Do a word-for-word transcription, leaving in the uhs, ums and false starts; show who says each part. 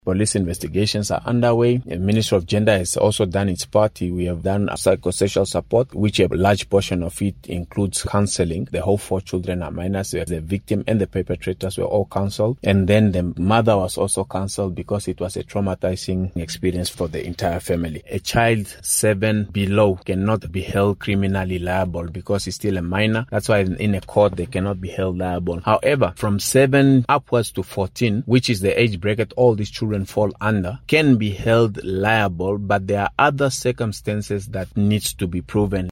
Speaker 1: Police investigations are underway. The Ministry of Gender has also done its part. We have done psychosocial support, which a large portion of it includes counseling. The whole four children are minors. The victim and the perpetrators were all counseled. And then the mother was also counseled because it was a traumatizing experience for the entire family. A child seven below cannot be held criminally liable because he's still a minor. That's why in a court they cannot be held liable. However, from seven upwards to fourteen, which is the age bracket all these children fall under, can be held liable, but there are other circumstances that needs to be proven.